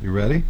You ready?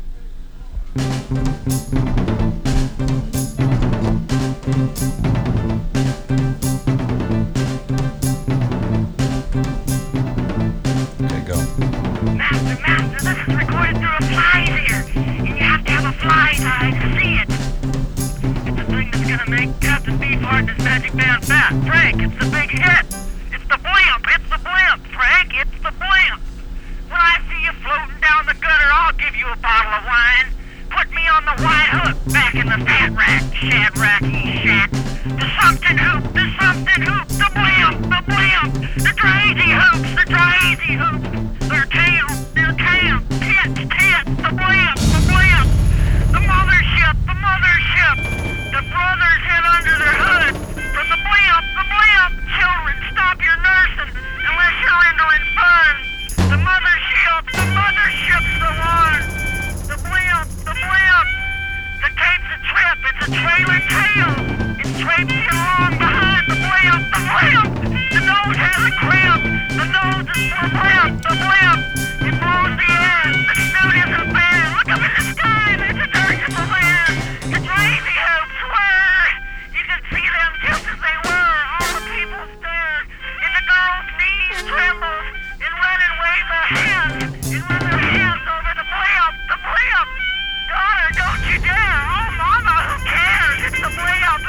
Okay, go. Master, this is recorded through a fly's ear, and you have to have a fly's eye to see it. It's the thing that's gonna make Captain Beefheart and his magic band fat. Frank, it's the big hit. It's the blimp, Frank, it's the blimp. When I see you floating down the gutter, I'll give you a bottle of wine. Put me on the white hook, back in the fat rack, shadracky shat. The something hoop, the blimp, the crazy hoops, They're camp, tits, the blimp, the mothership, the brothers head under their hood. From the blimp, children, stop your nursing, unless you're rendering fun. The mothership's the one. The blimp, the cape's a trip, it's a trailer tail. It's traipsing along behind the blimp. The nose has a crimp, the nose is for the blimp. It blows the air, the snoot isn't bare. Look up in the sky, there's a dirigible there. The crazy hopes were, you could see them just as they were. All the people stare, and the girl's knees tremble, and run and wave their hands, and run their hands over the blimp. Daughter, don't you dare! Oh, mama, who cares? It's the blimp.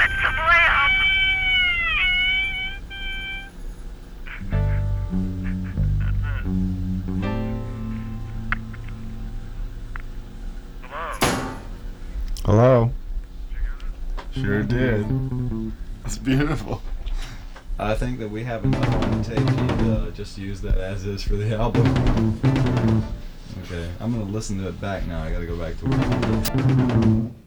Hello? Sure did. That's beautiful. I think that we have enough on tape to just use that as is for the album. Okay, I'm gonna listen to it back now. I gotta go back to work.